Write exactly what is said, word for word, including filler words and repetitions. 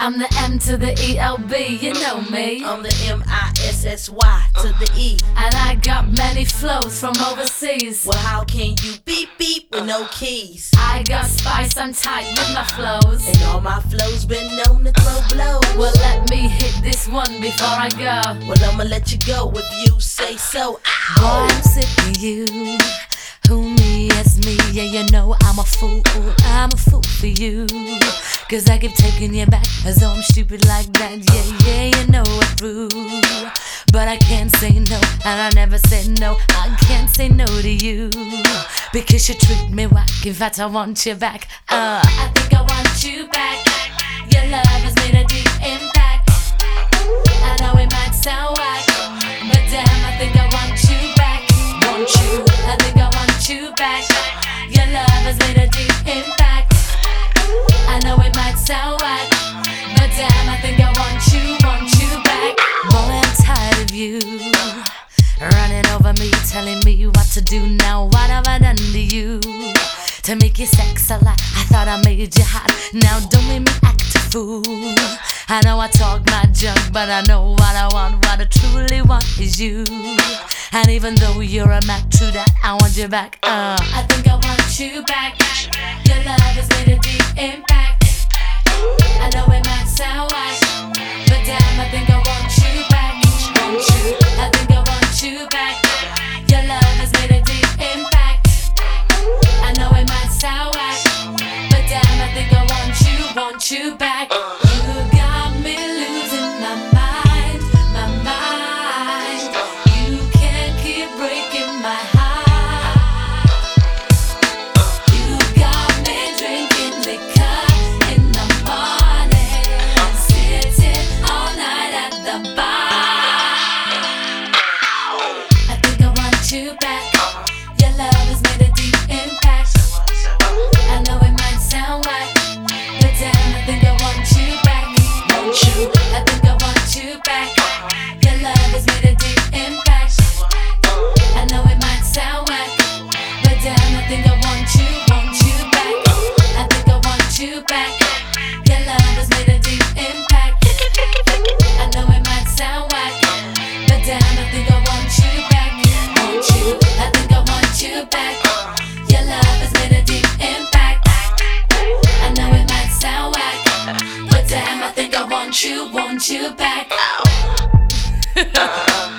I'm the M to the E L B, you know me. I'm the M I S S Y to the E. And I got many flows from overseas. Well, how can you beep beep with no keys? I got spice, I'm tight with my flows. And all my flows been known to throw blows. Well, let me hit this one before I go. Well, I'ma let you go if you say so. Ow. Boy, I'm sick of you. Who me as me, yeah, you know I'm a fool, I'm a fool for you. Cause I keep taking you back as though I'm stupid like that, yeah, yeah, you know I'm through. But I can't say no, and I never said no, I can't say no to you. Because you treat me whack, in fact I want you back, uh I think I want you back. Your love has made a deep impact. I know it might sound whack, but damn, I think I want you back. Want you, I think I want you back. Your love has made a deep impact. I know it might sound whack, but damn, I think I want you, want you back. Boy, I'm tired of you running over me, telling me what to do now. What have I done to you to make you sex a lot? I thought I made you hot, now don't make me act a fool. I know I talk my junk, but I know what I want. What I truly want is you. And even though you're a Mac, true that I want you back, uh I think I want you back. Your love has made a deep impact. I know it might sound whack, but damn, I think I want you back. Want you, I think I want you back. Your love has made a deep impact. I know it might sound whack, but damn, I think I want you, want you back. You got me losing my mind, my mind. You can't keep breaking my heart. You got me drinking liquor in the morning, sitting all night at the bar. I think I want you back. Your love has made a deep impact. I know it might sound whack, but damn, I think I want you back. Want you, I think I want you back. Your love has made a deep impact. I know it might sound whack, but damn, I think I want you, want you back. I think I want you back. Your love has made a deep impact. I know it might sound whack, but damn, I think I want you back. Want you, I think I want you back. Your love has made a deep impact. I know it might sound whack, but damn, I think I want you, want you back.